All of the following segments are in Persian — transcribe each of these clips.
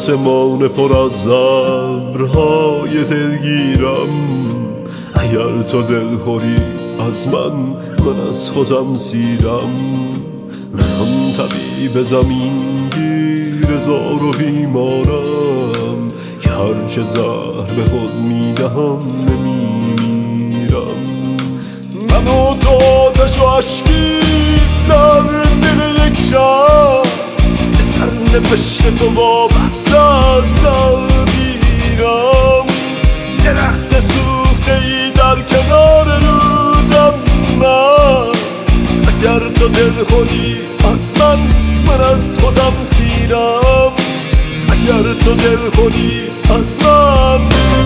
آسمان پر از ابرهای دلگیرم. اگر تو دل خوری از من از خودم سیرم. من طبیب زمین گیر زار و بیمارم که هرچه زهر به خود میدهم نمیمیرم. من و تو آتش و اشکی در دل یک شب، به سرنوشت تو وابسته از تقدیرم. درخت سوخته ای در کنار رودم من، اگر تو دل خودی از من از خودم سیرم. اگر تو دل خودی از من.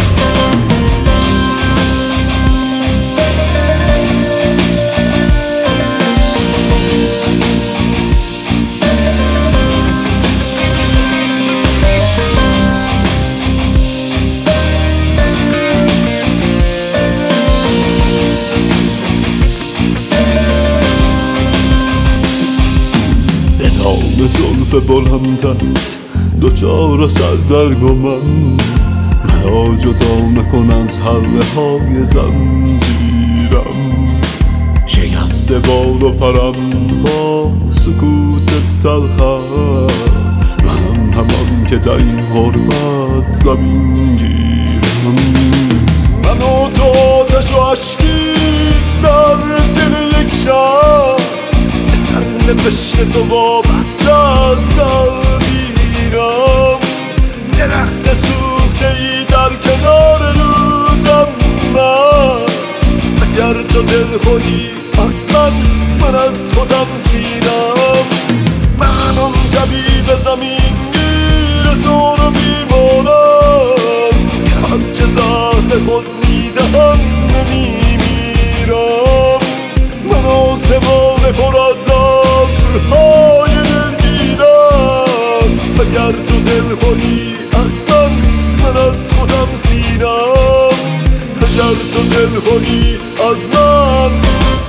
به زلف بلندت دوچار سردرگم من، مرا جدا مکن از حلقه های زنجیرم. شکسته بال و پرم با سکوت تلخم، منم همان که در این غربت زمین گیرم. من و تو آتش و اشکی در دل یک شب، سرنوشت تو وابسته از تقدیرم. درخت سوخته ای در کنار رودم من، اگر تو دل خودی از من از خودم سیرم. من اون طبیب زمین گیر زار و بیمارم که هرچه زهر خود میدهم نمیمیرم. من آسمان پر از ابرهای دلگیرم، اگر تو دل خودی از من از خودم سیرم. اگر تو دل خودی از من.